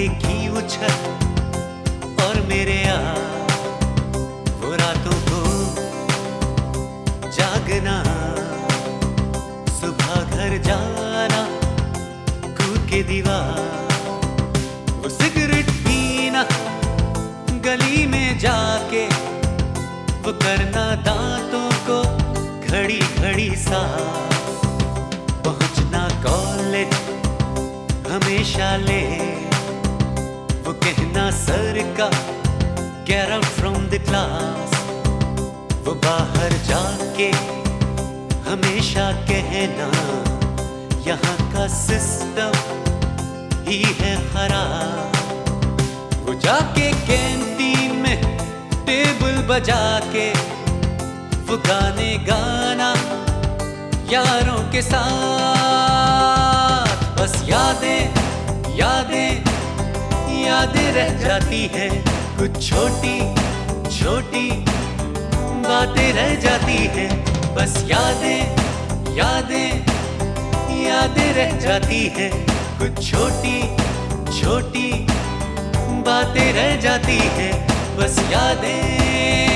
मोहल्ले की वो छत और मेरे वो रातों को जागना, सुबह घर जाना, कूद के दीवार, वो सिगरेट पीना गली में जाके, वो करना दांतों को घड़ी घड़ी सा, पहुंचना कॉलेज हमेशा ले, वो कहना सर का get out from the class, वो बाहर जाके हमेशा कहना यहाँ का सिस्टम ही है खराब, वो जाके कैंटीन में टेबल बजा के वो गाने गाना यारों के साथ, बस यादें यादें यादें रह जाती है, कुछ छोटी छोटी बातें रह जाती है, बस यादें यादें यादें रह जाती है, कुछ छोटी छोटी बातें रह जाती है, बस यादें।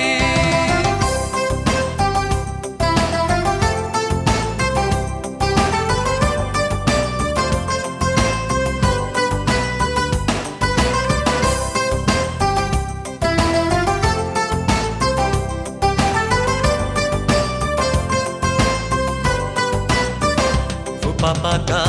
पापा का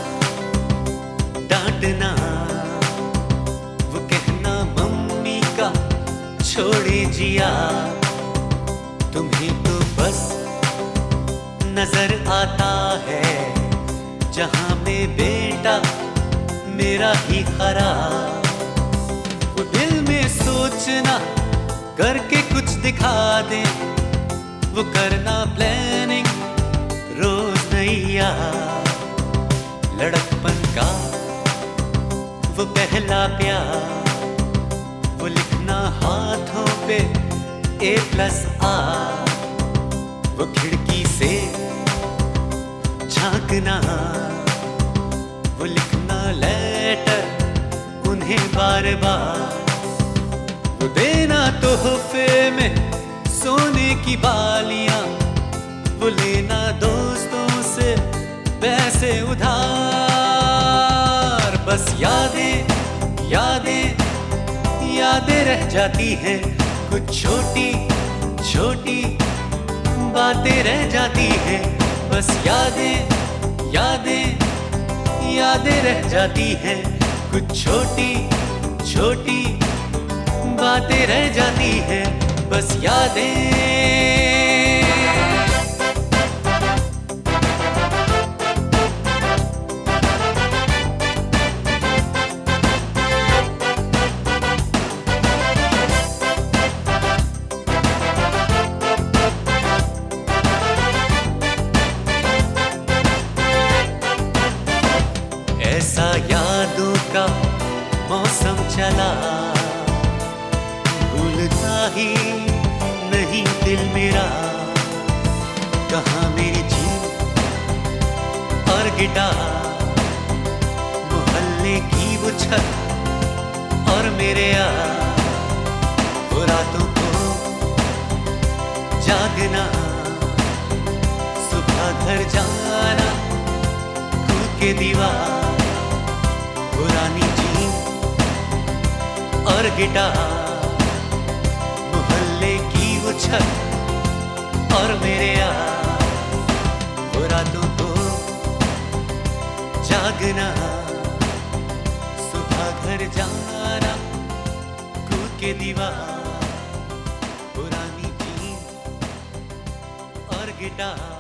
डांटना, वो कहना मम्मी का छोड़े जिया, तुम्हें तो बस नजर आता है जहां में बेटा मेरा ही खराब, वो दिल में सोचना करके कुछ दिखा दे, वो करना प्लानिंग रोज नैया, लड़कपन का वो पहला प्यार, वो लिखना हाथों पे A+R, वो खिड़की से झांकना, वो लिखना लेटर उन्हें बार बार, वो देना तोहफे में सोने की बालियां, वो लेना दोस्तों से पैसे उधार, बस यादें यादें यादें रह जाती हैं, कुछ छोटी छोटी बातें रह जाती हैं, बस यादें यादें यादें रह जाती हैं, कुछ छोटी छोटी बातें रह जाती हैं, बस यादें। ऐसा यादों का मौसम चला, भूलता ही नहीं दिल मेरा, कहाँ मेरी जीप और गिटार, मोहल्ले की वो छत और मेरे वो रातों को जागना, सुबह घर जाना, कूद के दीवार, पुरानी जीप और गिटार, मोहल्ले की वो छत और मेरे वो रातों को जागना, सुबह घर जाना, कूद के दीवार, पुरानी जीप और गिटार।